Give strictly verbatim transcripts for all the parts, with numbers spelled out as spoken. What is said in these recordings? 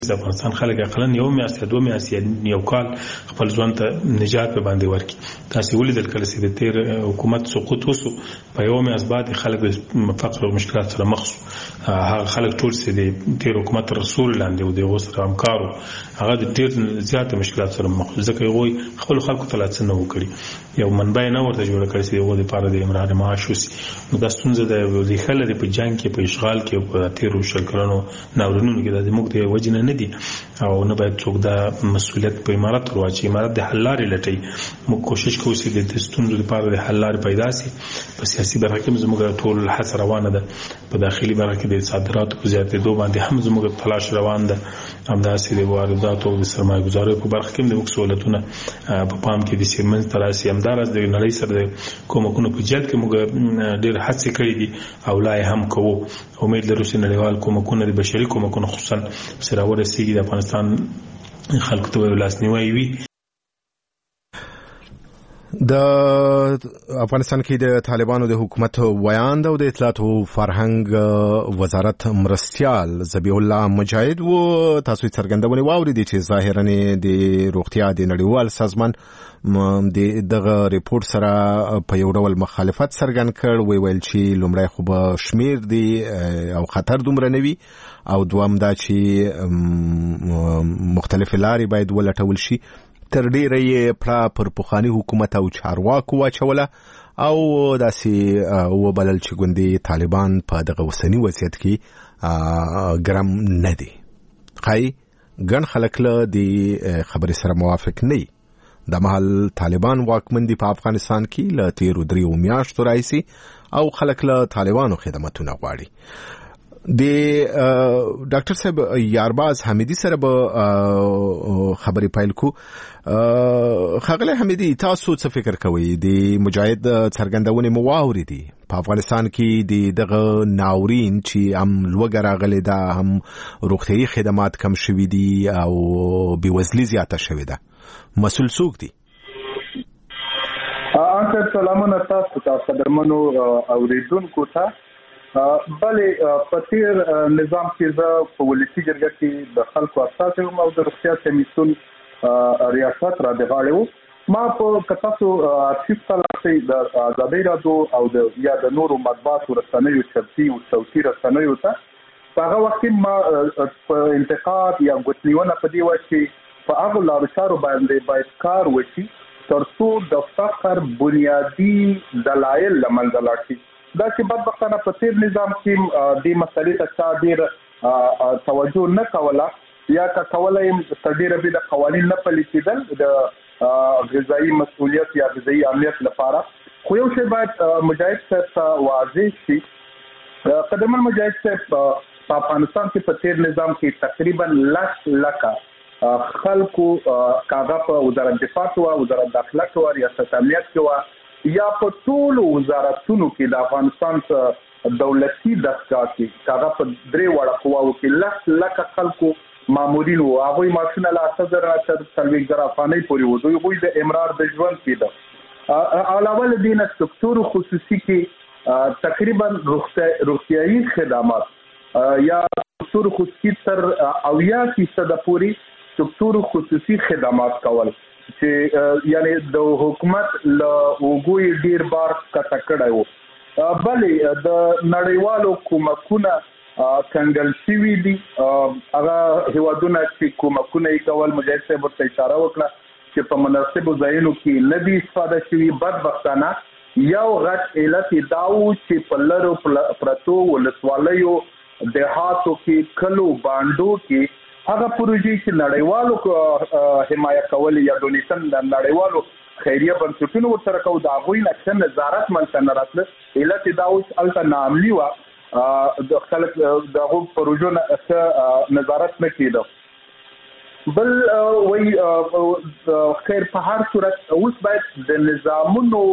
د افغانستان خلک اقلا یو میاشت یا دوه میاشتې یو کال خپل ژوند ته نجات په باندې ورکړي. تاسو ولیدل کله چې د تیر حکومت سقوط وسو په یو میاشت بعد خلک د فقر او مشکلات سره مخ شو. هغه خلک ټول چې د تیر حکومت رسول لاندې او د غوسه همکارو هغه د تیر زیات مشکلات سره مخ شو ځکه یو خپل خلکو ته لاڅ نه وکړي یو منبع نه ورته جوړ کړی چې یو د پاره د امرار معاش وسی. نو د ستونزه د وظیفه لري په جنگ کې په اشغال کې په تیر شل کلونو ناورینونو کې د موږ د وجنه نه دي او نه باید څوک د مسؤلیت په امارت ورواچي. امارت د حل لارې لټي. موږ کوشش کوو چې د ستونزو لپاره د حل لارې پیدا شي. په سیاسي برخه کې زموږ ټول هڅه روانه ده. په داخلي برخه کې د صادراتو په زیاتېدو باندې هم زموږ تلاش روان ده. همداسې د وارداتو او د سرمایه ګزارۍ په برخه کې د سہولتونه په پام کې د سیمنز تراسي همدارس د نړۍ سره د کومکونو په جهت کې موږ ډېر هڅې کړې دي او لا هم کوو. امید لرو چې نړیوال کومکونه د بشري کومکونو خصوصا سره ورسیږي د افغانستان خلکو ته لاسنیوي وي. د افغانستان کې د طالبانو د حکومت ویاند او د اطلاعات او فرهنګ وزارت مرستیال ذبیح الله مجاهد و تاسو څرګندونې واوریدي چې ظاهرا د روغتیا د نړیوال سازمان د دغه ریپورت سره په یو ډول مخالفت څرګند کړ. وی ویل چې لومړی خو به شمیر دی او خطر دومره نه وي او دوم دا چې مختلف لارې باید ولټول شي. تر ډیره یې پړه پر پخواني حکومت او چارواکو واچوله او داسې وبلل چې ګوندې طالبان په دغه اوسني وضعیت کې ګرم نه دي. ښایي ګڼ خلک له دې خبرې سره موافق نه وي. د مهال طالبان واکمن دي په افغانستان کې له تیرو دریو میاشتو راهیسې او خلک له طالبانو خدمتونه غواړي. د ډاکټر صاحب یارباز حمیدي سره به خبرې پیل کو. ښاغلی حمیدي تاسو څه فکر کوئ؟ د مجاهد څرګندونې مو واورېدې په افغانستان کې د دغه ناورین چې هم لوږه راغلې ده هم روغتیایي خدمات کم شوي دي او بېوزلي زیاته شوې ده. مسؤل څوک دي؟ انکر سلامونه تاسو ته قدرمنو اوریدونکو ته. بلې په تیر نظام کې زه په ولسي جرګه کې د خلکو استازی وم او د روغتیا کمیسیون ریاست را د غاړې وم. ما په که تاسو ارشیف ته لاړئ د ازادۍ راډیو او د یا د نورو مطبوعاتو رسنیو چپتي او صوتي رسنیو ته په هغه وخت کې ما په انتقاد یا ګوتنیونه په دې وه چې په هغو لارو چارو باندې باید کار وشي تر څو د فقر بنیادي دلایل له منځه لاړ شي. دا چې بدبختانه په تیر نظام کې دې مسلې ته چا ډېر توجه نه کوله یا که کوله یې تر ډېره بې د قوانین نه پلي کېدل د غذایي مسؤلیت یا غذایي امنیت لپاره. خو یو شی باید مجاهد صاحب ته واضح شي. قدرمن مجاهد صاحب په افغانستان کې په تیر نظام کې تقریبا لس لکه خلکو کاغه په وزارت دفاع کې وه، وزارت داخله کې وه، ریاست امنیت کې وه یا په ټولو وزارتونو کې د افغانستان په دولتي دستګاه کې کاغه په درې واړه قواو کې لس لکه خلکو مامورین وو. هغوی معاشونه له اته زره تر څلوېښت زره افغانۍ پورې وو. دوی هغوی د امرار د ژوند کېده. علاوه له دې نه سکتور خصوصي کې تقریبا روغتیایي خدمات یا سکتور خصوصي تر اویا فیصده پورې سکتور خصوصي خدمات کول چې یعنی د حکومت له اوګوی ډیر بار کته کړی وو. بلې د نړیوالو کومکونه کنګل شوي دي. هغه هیوادونه چې کومکونه یې کول مجاهد صاحب ورته اشاره وکړه چې په مناسبو ځایونو کې نه دي استفاده شوي. بدبختانه یو غټ علت دا و چې په لرو پرتو ولسوالیو دیهاتو کې کلو بانډو کې هغه پروژې چې نړیوالو حمایه کول یا ډونیشن د نړیوالو خیریه بنسټونو ورسره کوو د هغوی نه ښه نظارت منځته نه راتله. علت یې دا و چې هلته ناعملي وه، د خلک د هغو پروژو نه ښه نظارت نه کېده. بل وایي خیر په هر صورت اوس باید د نظامونو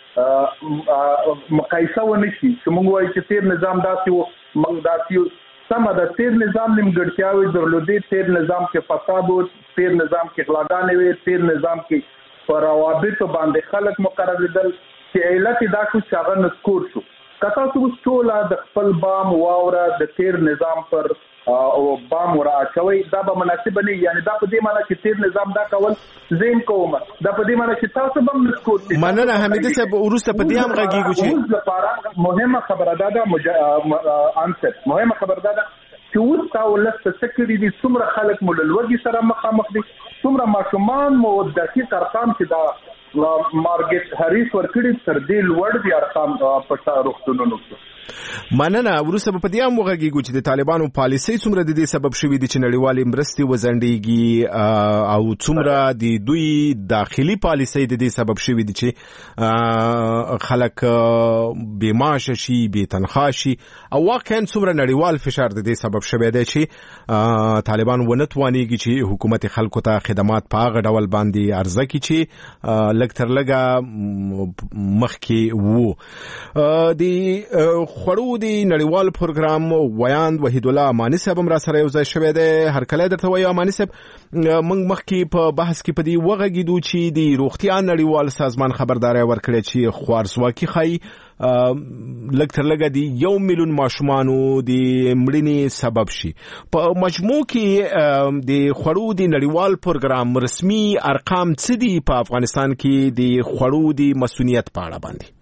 مقایسه ونه شي چې موږ وایو چې تیر نظام داسې و موږ داسې یو. سمه ده، تیر نظام نیمګړتیاوې درلودې، تیر نظام کې فساد و، تیر نظام کې غلاګانې وې، تیر نظام کې په روابطو باندې خلک مقررېدل چې علت یې دا شو چې هغه نسکور شو. که تاسو اوس ټوله د خپل بام واوره د تیر نظام پر او بام مراعاتوي دا به مناسب نه یعنی دا په دې معنی چې تیر نظام دا کول زین کوم دا په دې معنی چې تاسو به مسکوت مننه حمید صاحب ورسته په دې هم غږیږي چې لپاره مهمه خبره ده دا انسر مهمه خبره ده چې اوس تاسو لسته سکري دي څومره خلک موللوږي سره مخامخ دي څومره ماشومان مو دقیق ارقام چې دا مارګټ هریس ورکړي تر دې لوړ دي ارقام په روغتونونو کې مننه ورسته په دې هم وغږیږو چې د طالبانو پالیسي څومره د دې سبب شوې دي چې نړیوالې مرستې وزنډېږي او څومره د دوی داخلي پالیسي د دې سبب شوې دي چې خلک بې معاشه شي بې تنخواه شي او واقعا څومره نړیوال فشار د دې سبب شوی دی چې طالبان ونه توانېږي چې حکومت خلکو ته خدمات په هغه ډول باندې عرضه کړي چې لږ تر لږه مخکې وو د خړو دی نړیوال پروګرام ویاند وحید الله امانی صاحب هم را سره یو ځای شوی دی هر کله درته وایو امانی صاحب موږ مخکې په بحث کې په دې وغږیدو چې د روغتیا نړیوال سازمان خبرداري ورکړې چې خوارزواکي ښایي لږ تر لږه د یو میلیون ماشومانو د مړینې سبب شي په مجموع کې د خړو دی نړیوال پروګرام رسمي ارقام څه دي په افغانستان کې د خړو دی مسؤلیت په اړه باندې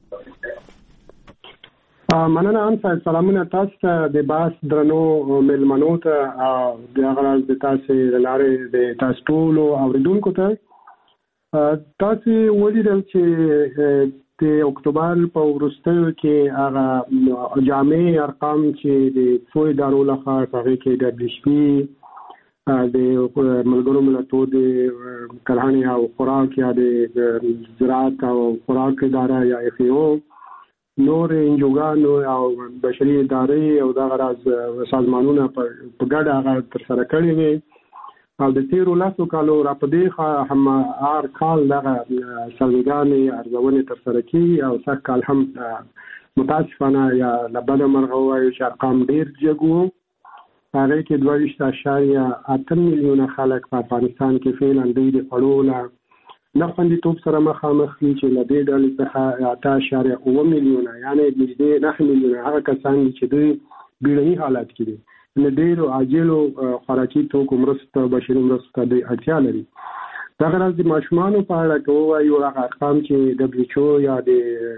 مننه هم سلامونه تاسو ته د باس درنو ملمنو ته د غراز د تاسو لاره د تاسو ټول اوریدونکو ته تاسو ولیدل چې د اکتوبر په وروستیو کې هغه جامع ارقام چې د څو ادارو لخوا هغه کې د دبليو ایچ پی د ملګرو ملتونو د کرهڼې او خوراک یا د زراعت او خوراک اداره یا اف ای او نور انجوګانو او بشري ادارې او دا غراز سازمانونه په ګډه هغه تر سره کړی وي او د تیرو لاسو کالو را په دې هم هر کال دغه سروېګانې ارزونې تر سره کیږي او سږ کال هم متاسفانه یا له بده مرغه ووایو چې ارقام ډېر جګ وو هغې کې دوه ویشت اعشاریه اته میلیونه خلک په افغانستان کې فعلا دوی د خوړو له نه خوندیتوب سره مخامخ دي چې له دې ډلې څخه اته اعشاریه اوه میلیونه یعنې نږدې نهه میلیونه هغه کسان دي چې دوی بیړني حالات کې دي له ډېرو عاجلو خوراکي توکو مرستو بشري مرستو ته دوی اړتیا لري دغه راز د ماشومانو په اړه که ووایو هغه ارقام چې دبليو ایچ او یا د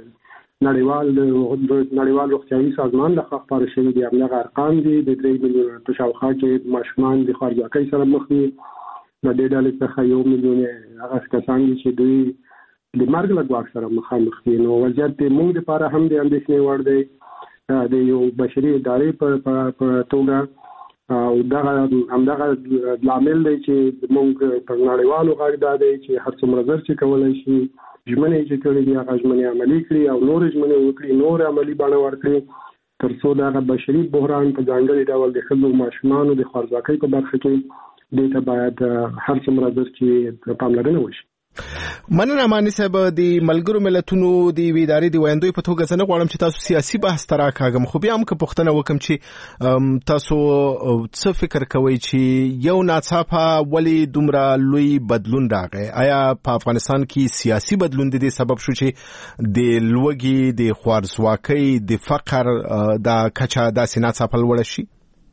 نړیوال نړیوال روغتیايي سازمان لخوا خپاره شوي دي همدغه ارقام دي د درې میلیونه په شاوخوا کې ماشومان د خوارځواکۍ سره مخ دي د دې ډلې څخه یو میلیون هغه کسان دي چې دوی د مرګ له ګواښ سره مخامخ دي نو وضعیت د موږ لپاره هم د اندېښنې وړ دی د یو بشري ادارې په توګه او دغه همدغه لامل دی چې موږ په نړیوالو غږ دا دی چې هر څومره زر چې کولی شي ژمنې چې کړي دي هغه ژمنې عملي کړي او نورې ژمنې وکړي نور عملي بڼه ورکړي تر څو دغه بشري بحران په ځانګړي ډول د ښځو ماشومانو د خوارځواکۍ په برخه کې دې ته باید هر څومره زر چې پاملرنه وشي مننه امانی صاحب د ملګرو ملتونو د ادارې د ویاندوی په توګه زه نه غواړم چې تاسو سیاسي بحث ته راکاږم خو بیا هم که پوښتنه وکړم چې تاسو څه فکر کوئ چې یو ناڅاپه ولې دومره لوی بدلون راغی آیا په افغانستان کې سیاسي بدلون د دې سبب شو چې د لوږې د خوارځواکۍ د فقر د کچه داسې ناڅاپه لوړه شي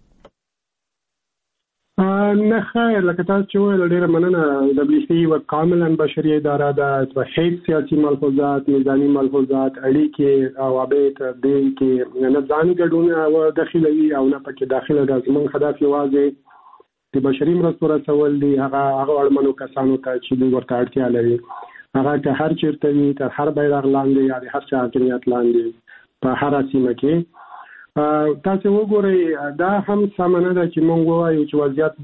نه خیر لکه تاسو چې وویل ډېره مننه دبليو ایچ پی یوه کاملا بشري اداره ده په هیڅ سیاسي ملحوظات نظامي ملحوظات اړیکې روابط دې کې نه ځاني ګډون داخلوي او نه پکې داخله ده زموږ هدف یوازې د بشري مرستو رسول دي هغه هغه اړمنو کسانو ته چې دوی ورته اړتیا لري هغه که هر چېرته وي تر هر بیرغ لاندې یا د هر چا حاکمیت لاندې په هره سیمه کې تاسو وګورئ دا هم سمه نه ده چې موږ ووایو چې وضعیت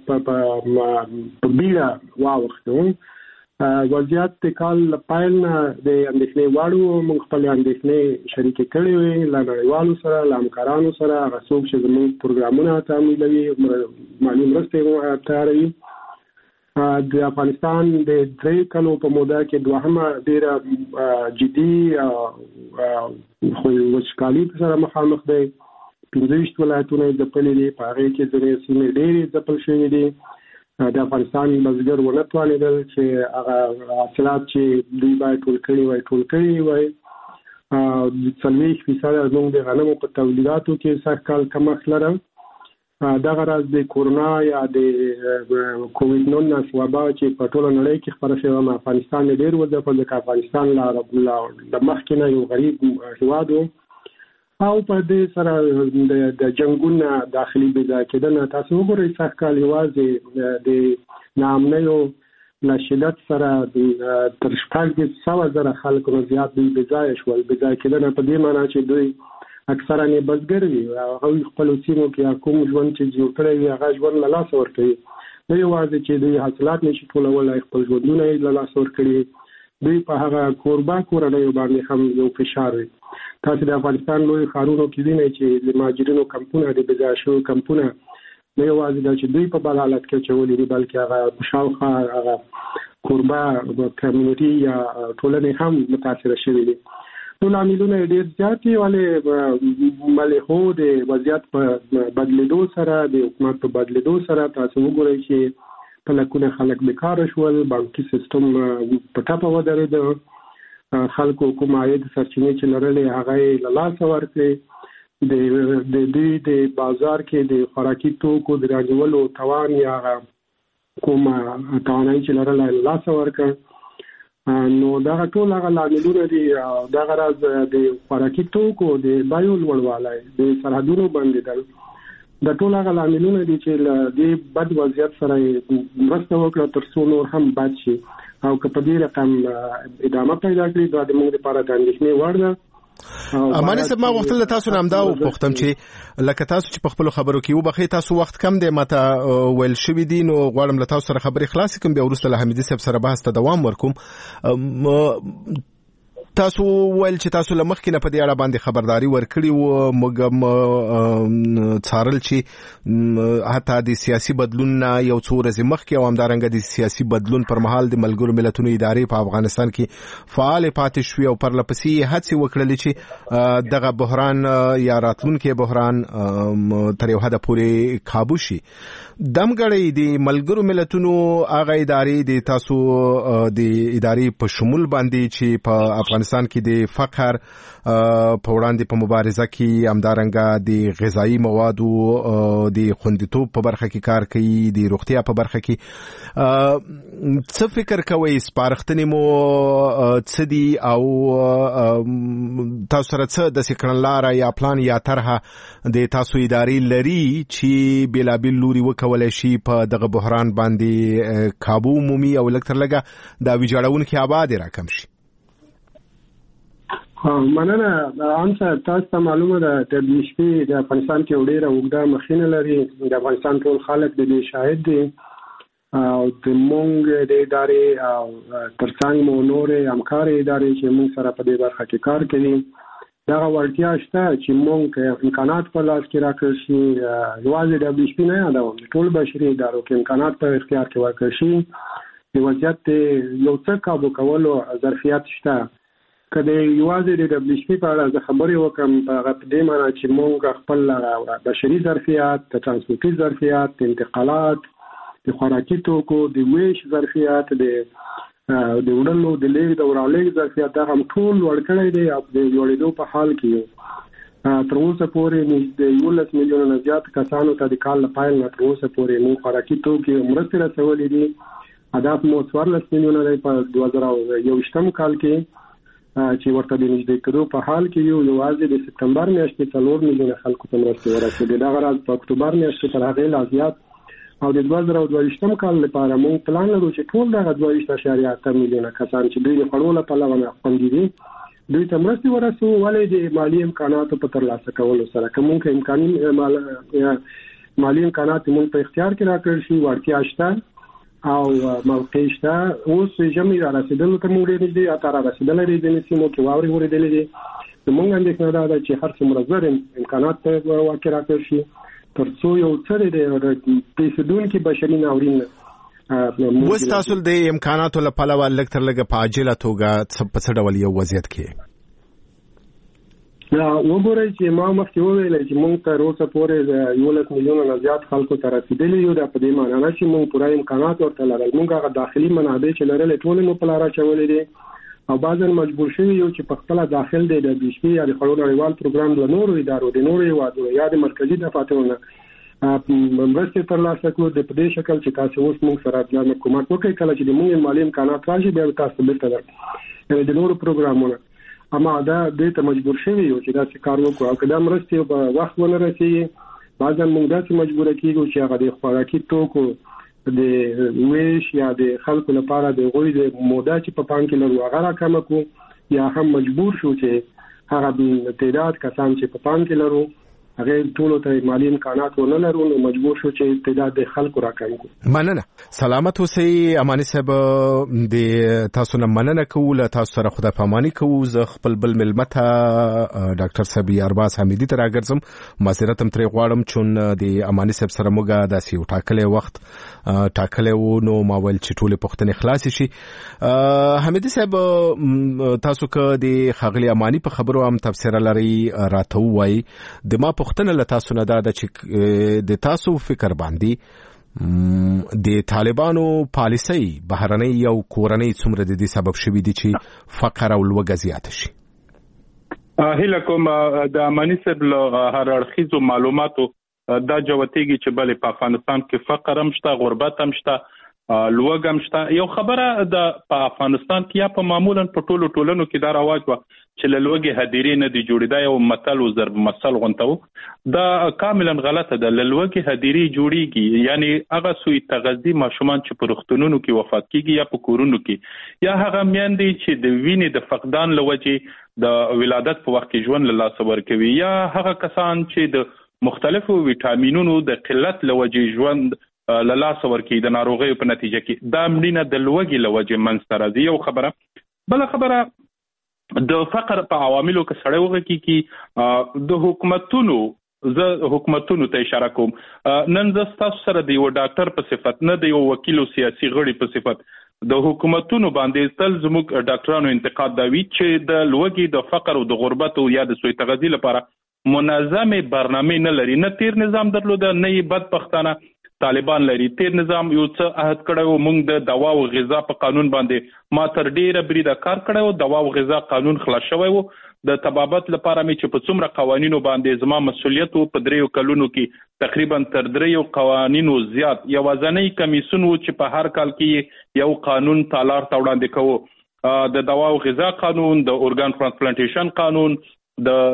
په بیړه واوښتو وضعیت د کال له پیل نه د اندېښنې وړ و موږ خپلې اندېښنې شریکې کړې وې له نړیوالو سره له همکارانو سره هغه څوک چې زموږ پروګرامونه تمویلوي مالي مرستې تیاروي د افغانستان د درې کلو په موده کې دوهمه ډېره جدي خو وچکالي سره مخامخ دی پنځه ویشت ولایتونه یې ځپلي دي په هغې کې ځینې سیمې ډېرې ځپل شوي دي د افغانستان بزګر ونه توانېدل چې هغه حاصلات چې دوی باید ټول کړي وای ټول کړي وای څلوېښت فیصده زموږ د غنمو په تولیداتو کې سږ کال کمښت لرم دغه راز د کورونا یا د کووډ نولس وبا چې په ټوله نړۍ کې خپره شوې و، افغانستان ډېر وځه په ځکه افغانستان لا د مخکې نه یو غریب هېواد و او په دې سره د جنګونو داخلي بېځایه کېدنه تاسو وګورئ سږ کال یوازې د ناامنیو له شدت سره تر شپږ سوه زره خلکو نه زیات دوی بېځایه شول. بېځایه کېدنه په دې معنا چې دوی اکثرا یې بزګر وي، هغوی خپلو سیمو کې کوم ژوند چې جوړ کړی وي هغه ژوند له لاسه ورکوي. نه یوازې چې دوی حاصلات نشي ټولولی، خپل ژوندونه یې له لاسه ورکړي، دوی په هغه کوربه کورنیو باندې هم یو فشار وي. تاسو د افغانستان لوی ښارونو کې وینئ چې د مهاجرینو کمپونه د بېځایه شویو کمپونه نه یوازې دا چې دوی په بل حالت کې اچولي دي بلکې هغه شاوخوا هغه کوربه کمیونټي یا ټولنې هم متاثره شوي دي. نو لاملونه ډېر زیات دي، ولې ملحو د وضعیت په بدلېدو سره د حکومت په بدلېدو سره تاسو وګورئ چې په لکونه خلک بیکاره شول، بانکي سیستم په ټپه ودرېده، خلکو کوم عاید سرچینې چې لرلې هغه یې له لاسه ورکړې، د دوی د بازار کې د خوراکي توکو د راجولو توان یا کوم توانایي چې لرله له لاسه ورکړ. نو دغه ټول هغه لاملونه دي. دغه راز د خوراکي توکو د بیو لوړوالی، د سرحدونو بندېدل، د ټول هغه لاملونه دي چې له دې بد وضعیت سره مرسته وکړه تر څو نور هم بد شي او که په دې رقم ادامه پیدا کړي دا د موږ لپاره د اندېښنې وړ ده. اماني صاحب ما غوښتل تاسو نه همدا وپوښتم چې لکه تاسو چې په خپلو خبرو کې وبخښئ تاسو وخت کم دی ماته ویل شوي دي، نو غواړم له تاسو سره خبرې خلاصې کړم، بیا وروسته له حمیدي صاحب سره بحث ته دوام ورکوم. تاسو ویل چې تاسو له مخکې نه په دې اړه باندې خبرداري ورکړې وه، موږ هم څارل چې حتی د سیاسي بدلون نه یو څو ورځې مخکې او همدارنګه د سیاسي بدلون پر مهال د ملګرو ملتونو ادارې په افغانستان کې فعالې پاتې شوې او پرله پسې یې هڅې وکړلې چې دغه بحران یا راتلونکی بحران تر یو حده پورې کابو شي. دمګړی د ملګرو ملتونو هغه ادارې د تاسو د ادارې په شمول باندې چې په افغانستان کې د فقر په وړاندې په مبارزه کې همدارنګه د غذایی موادو د خوندیتوب په برخه کې کار کوي، د روغتیا په برخه کې څه فکر کوئ؟ سپارښتنې مو څه دي او تاسو سره څه داسې کړنلاره یا پلان یا طرحه د تاسو ادارې لري چې بېلابېل لوري وکولی شي په دغه بحران باندې کابو مومي او لږ تر لږه دا ویجاړونکي آباد یې راکم شي؟ مننه. عام صاحب تاسو ته معلومه ده د دې شپې د افغانستان کې یو ډېره اوږده مخینه لري، د افغانستان ټول خلک د دې شاهد دي او د مونږ د ادارې او ترڅنګ مو نورې همکارې ادارې چې مونږ سره په دې برخه کې کار کوي دغه وړتیا شته چې مونږ امکانات په لاس کې راکړل شي. یوازې د دې شپې نه یادوم ټول بشري ادارو کې امکانات په اختیار کې ورکړل شي، د وضعیت یو څه کابو کولو ظرفیت شته. که د یوازې د دبليو شي په اړه زه خبرې وکړم په دې معنی چې موږ خپل بشري ظرفیت، د ترانسپورتي ظرفیت، د انتقالات، د خوراکي توکو، د ویش ظرفیت، د د وړلو د لیږد او رالېږد ظرفیت دا هم ټول لوړ کړی دی او د لوړېدو په حال کې یو. تر اوسه پورې نږدې یولس میلیونه نه زیات کسانو ته د کال له پیل نه تر اوسه پورې موږ خوراکي توکي مرستې رسولې دي. هدف مو څوارلس میلیونه دی په دوه زره یوویشتم کال کې چې ورته د نږدې کېدو په حال کې یو. یوازې د سپتمبر میاشتې څلور میلیونه خلکو ته مرستې ورسېدې. دغه راز په اکتوبر میاشتې تر هغې لا زیات او د دوه زره دوه ویشتم کال لپاره موږ پلان لرو چې ټول دغه دوه ویشت اعشاریه اته میلیونه کسان چې دوی د خوړو له پلوه نه خوندي دي دوی ته مرستې ورسوو. ولې د مالي امکاناتو په ترلاسه کولو سره که موږ امکاني مالي امکانات موږ په اختیار کې راکړل شي، وړتیا شته او موقع شته. اوس ژمي را رسېدلو ته موږ ډېر نږدې اته را رسېدلی دی، ځینې سیمو کې واورې اورېدلې دي. زموږ اندېښنه دا ده چې هر څومره زر امکانات ته واقع راکړل شي تر څو یو څه د پیسدونکي بشري ناورین اوس تاسو د امکاناتو له پلوه لږ تر لږه په عاجله توګه په څه ډول یو وضعیت کې وګورئ چې ما مخکې وویل چې موږ تر اوسه پورې د یولس میلیونه نه زیات خلکو ته رسېدلي یو. دا په دې معنی نه چې موږ پوره امکانات ورته لرل، موږ هغه داخلي منابع چې لرلې ټولې مو په لاره اچولې دي او بعضاً مجبور شوي یو چې په خپله داخل دی د بي شپې یا د خوړو نړیوال پروګرام د نورو ادارو د نورو هېوادونو یا د مرکزي دفاترو نه مرستې ترلاسه کړو د په دې شکل چې تاسو اوس موږ سره د حکومت وکړي کله چې د موږ مالی امکانات راشي بیا تاسو بیرته در د نورو پروګرامونو اما دا دې ته مجبور شوی یو چې دا څه کار وکړو او کله مرستې په وخت ونه رسیږي بعضا موږ داسې مجبور کیږو چې هغه د خوراکي توکو د ویش یا د خلکو لپاره د غوي د موده چې په پام کې لرو هغه راکمه کو یا هم مجبور شو چې هغه تعداد کسان چې په پام کې لرو هغه ټول ته مالی امکانات ونه لرو نو مجبور شو چې تعداد د خلکو راکم کو. مننه. سلامت اوسئ اماني صاحب، د تاسو نه مننه کوو، تاسو سره خدای پاماني کوو. زه خپل بل ملمت ډاکټر صاحب ارباز حمیدي ته راګرځم، معذرت هم ترې غواړم چون د اماني صاحب سره موږ داسې یو ټاکلی وخت ټاکلی و نو ما ویل چې ټولې پوښتنې خلاصې شي. حمیدي صاحب تاسو که د ښاغلي اماني په خبرو هم تبصره لرئ راته ووایئ. د ما پوښتنه له تاسو نه دا ده چې د تاسو فکر باندې د طالبانو پالیسۍ بهرنۍ او کورنۍ څومره د دې سبب شوي دي چې فقر او لوږه زیاته شي؟ هیله کوم د اماني صاحب له هر اړخیزو معلوماتو دا جوتېږي چې بلې په افغانستان کې فقر هم شته، غربت هم شته، لوږه هم شته. یو خبره د په افغانستان کې یا په معمولا په ټولو ټولنو کې دا رواج وه چې له لوږې هدیرې نه دي جوړېدا، یو متل و ضرب مثل غونته و. دا کاملا غلطه ده. له لوږې هدیرې جوړېږي، یعنی هغه سوی تغذي ماشومان چې په روغتونونو کې وفات کېږي یا په کورونو کې، یا هغه میندې چې د وینې د فقدان له وجې د ولادت په وخت کې ژوند له لاسه ورکوي، یا هغه کسان چې د مختلفو ویټامینونو د قلت له وجې ژوند له لاسه ورکوي د ناروغیو په نتیجه کې. دا مړینه د لوږې له وجې منځته راځي. یو خبره. بله خبره د فقر په عواملو کې سړی وغږېږي د حکومتونو، زه حکومتونو ته اشاره کوم. نن زه ستاسو سره د یو ډاکټر په صفت نه د یو وکیل او سیاسي غړي په صفت د حکومتونو باندې تل زموږ ډاکټرانو انتقاد دا وي چې د لوږې د فقر او د غربت او یا د سوء تغذیې لپاره منظمه برنامه نه لري. نه تیر نظام درلوده، نه یې بدبختانه طالبان لري. تیر نظام یو څه عهد کړی و، موږ د دوا او غذا په قانون باندې ما تر ډیره بریده کار کړی و. دوا او غذا قانون خلاص شوی و. د طبابت لپاره مې چې په څومره قوانینو باندې زما مسؤلیت و، په دریو کلونو کې تقریبا تر دریو قوانینو زیات یوازنی کمیسیون و چې په هر کال کې یو قانون تالار ته وړاندې کوو. د دوا او غذا قانون، د اورګان ترانسپلانټیشن قانون، د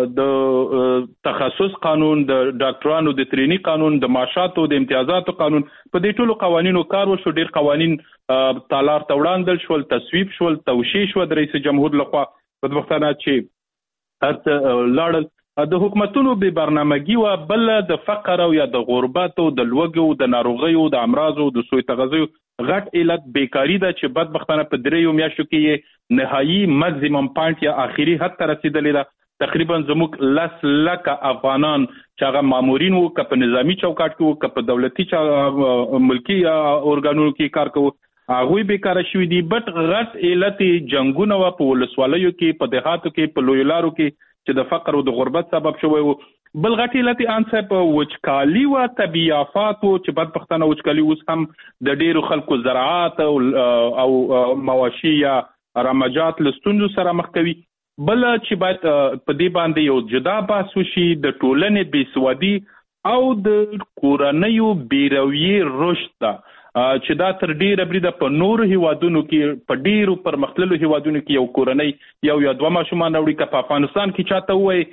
د تخصص قانون، د ډاکټرانو د ترینی قانون، د معاشاتو د امتیازاتو قانون، په دې ټولو قوانینو کار وشو. ډیر قوانین تالار ته وړاندل شول، تصویب شول، توشیح شو د رئیس جمهور لخوا. بدبختانه چې هرڅه لاړل. د حکومتونو بې برنامه‌ګي و، بل د فقر او یا د غربت او د لوږې او د ناروغیو د امراضو د سوء تغذیې غټ علت بیکاری ده چې بدبختانه په دریو میاشتو کې نهایي ماکسیمم پوینټ یا آخري حد ته رسیدلې ده. تقریبا زموږ لس لکه افغانان چې هغه مامورین وو، که په نظامی چوکاټ کې وو، که په دولتي ملکي ارګانونو کې کار کوو، هغوی بیکاره شوي دي. بټ غټ علت جنګونه وه په ولسوالیو کې، په دیهاتو کې، په لویو لارو کې چې د فقر او د غربت سبب شوی وو. بل غټ علت ان صاحب وچکالي و، طبیعي آفات و چې بدبختانه وچکالي اوس هم د ډیرو خلکو زراعت او او مواشي یا رمجات له ستونزو سره مخ کوي. بل چې باید په دې باندې یو جدا بحث وشي د ټولنې بېسوادي او د کورنیو بیرویې رشد ده چې دا تر ډیره بریده په نورو هیوادونو کې، په ډیرو پرمختللو هیوادونو کې یو کورنۍ یو یا دوه ماشومان راوړي. که په افغانستان کې چاته ووایي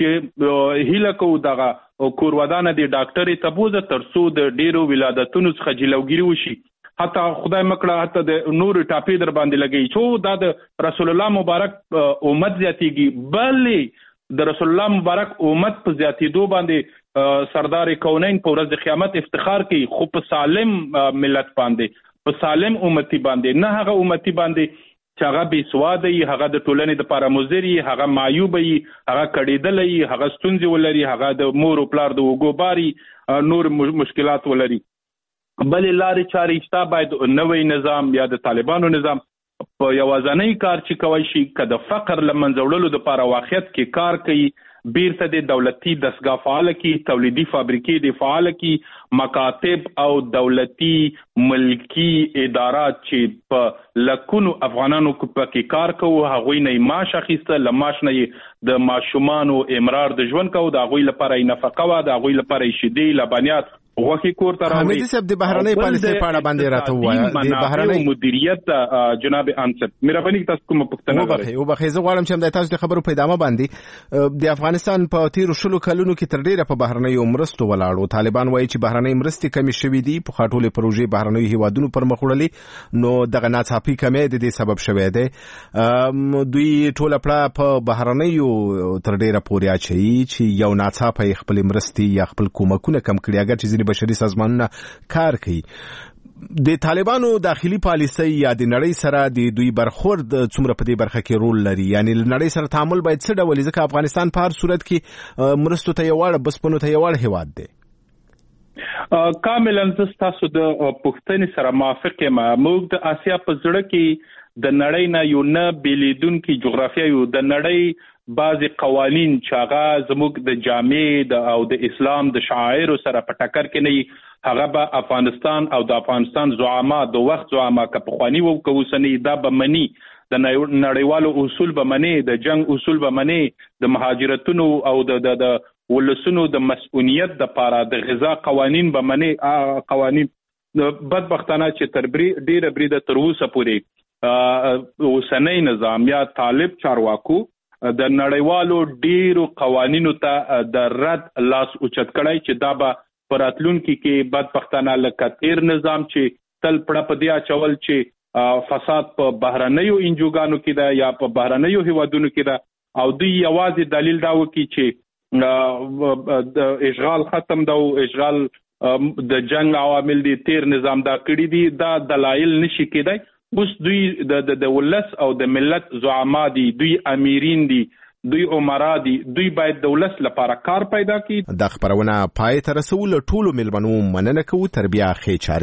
چې هیله کوو دغه کورودانه د ډاکټرې ته بوځه تر څو د ډیرو ولادتونو څخه جلوګیري وشي، حتی خدای مکړه حتی د نور ټاپې در باندې لګي چې دا د رسول الله مبارک امت زیاتېږي. بلې د رسول الله مبارک امت په زیاتېدو باندې سردار کونین په ورځ د قیامت افتخار کوي، خو په سالم ملت باندې، په سالم امتی باندې، نه هغه امتی باندې چې هغه بې سواده وي، هغه د ټولنې دپاره مضر وي، هغه معیوبه وي، هغه کړېدلی وي، هغه ستونزې ولري، هغه د مور او پلار د اوږو بار نور مشکلات ولري. بلې لارې چارې شته. باید نوی نظام یا د طالبانو نظام په یوازنی کار چې کوی شي که د فقر له منځه وړلو دپاره واقعیت کې کار کوي، بیرته د دولتي دستګاه فعاله کړي، تولیدي فابریکې د فعاله کړي، مکاتب او دولتي ملکي ادارات چې په لکونو افغانانو پکې کار کوو، هغوی نه یې معاش اخیسته، له معاش نه یې د ماشومانو امرار د ژوند کوو، د هغوی لپاره یې نفقه وه، د هغوی لپاره یې شیدې، لبنیات غوښې کور ته راوړي. حمید صاحب د بهرنۍ پالیسۍ په اړه باندې راته ووایه. د بهرنۍ مدیریت جناب انصر مهرباني تاسو کومه پوښتنه لرئ؟ وبخښئ زه غواړم چې د تاسو د خبرو په ادامه باندې د افغانستان په تیرو شلو کلونو کې تر ډیره په بهرنیو مرستو ولاړو. طالبان وایي چې بهرنۍ مرستې کمې شوې دي، په خاطرې پروژې بهرنیو هیوادونو پر مخ وړلې، نو دغه ناڅاپي کمې د دې سبب شوی دی. دوی ټوله پړه په بهرنیو تر ډیره پورې اچوي چې یو ناڅاپه خپل مرستې یا خپل کومکونه کم کړي، اگر چې ځینې بشري سازمانونه کار کوي. د طالبانو داخلي پالیسۍ یا د نړۍ سره د دوی برخورد څومره په دې برخه کې رول لري؟ یعنی نړۍ سره تعامل باید څه ډول وي؟ ځکه افغانستان په هر صورت کې مرستو ته یو وړ بسپنو ته یو وړ هیواد دی. کاملا زه ستاسو د پوښتنې سره موافق یم. موږ د اسیا په زړه کې د نړۍ نه یو نه بیلیدونکي جغرافیه یو. د نړۍ بعضی قوانین چې هغه زموږ د جامع او د اسلام د شعائرو سره په ټکر کې نه، هغه به افغانستان او د افغانستان زعما د وخت زعما که پخواني وو که اوسني دا به مني، د نړیوالو اصول به مني، د جنگ اصول به مني، د مهاجرتونو او د ولسونو د مسؤلیت د پاره د غذا قوانین به مني. قوانین بدبختانه چې تر ډیره بریده تر اوسه پورې اوسنی نظام یا طالب چارواکو د نړیوالو ډیرو قوانینو ته د رد لاس اوچت کړی چې دا به په راتلونکي کې بدبختانه لکه تیر نظام چې تل پړه په دې اچول چې فساد په بهرنیو انجوګانو کې ده یا په بهرنیو هیوادونو کې ده، او دوی یوازې دلیل دا وکړي چې د اشغال ختم ده او اشغال د جنگ عوامل دي، تیر نظام دا کړی دي، دا دلایل نشي کېدای. اوس دوی د د ولس او د ملت زعما دي، دوی امیرین دي، دوی عمرا دي، دوی باید د ولس لپاره کار پیدا کړي. د خبرونه پای ته رسول ټولو ملمنو مننه کوو. تر بیا ښې چارې.